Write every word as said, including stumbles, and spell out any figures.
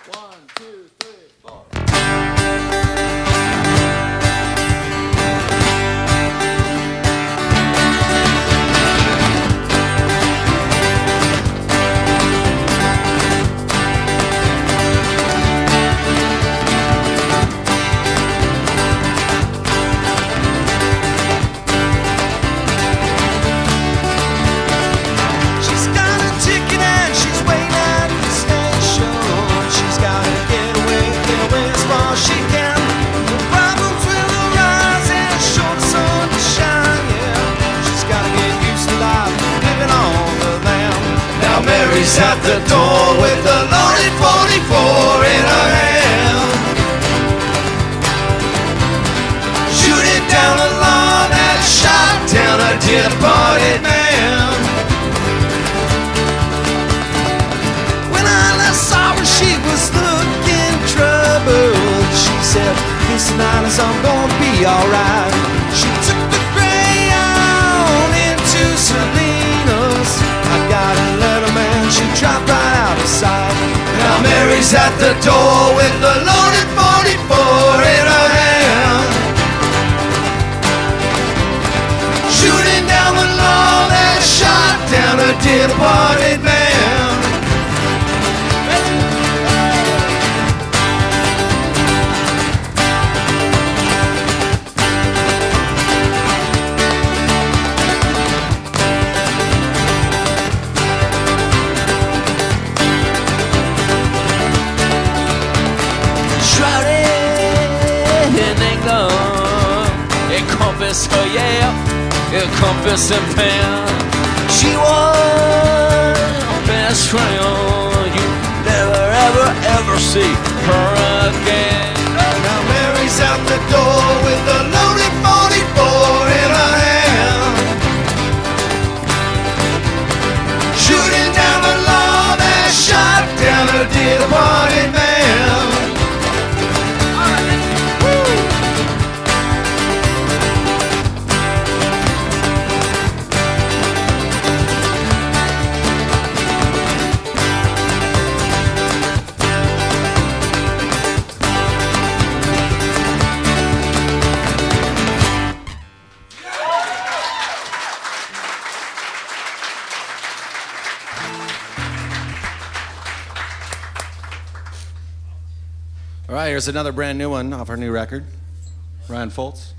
One, two, three, four. Mary's at the door with the loaded forty-four in her hand, shooting down a lawn that shot down a departed man. When I last saw her, she was looking troubled. She said, "Miss Niles, I'm gonna be alright." She took the gray on into Salinas. I got a letter, man, she dropped right out of sight. Now Mary's at the door with the loaded forty-four in her hand, shooting down the lawn that shot down a departed man. Compass, oh yeah, a compass and pen. She was best friend. You never, ever, ever see her again. Now Mary's out the door with the loaded forty-four in her hand, shooting down the lawn that shot down a departed man. All right, here's another brand new one off our new record. Ryan Foltz.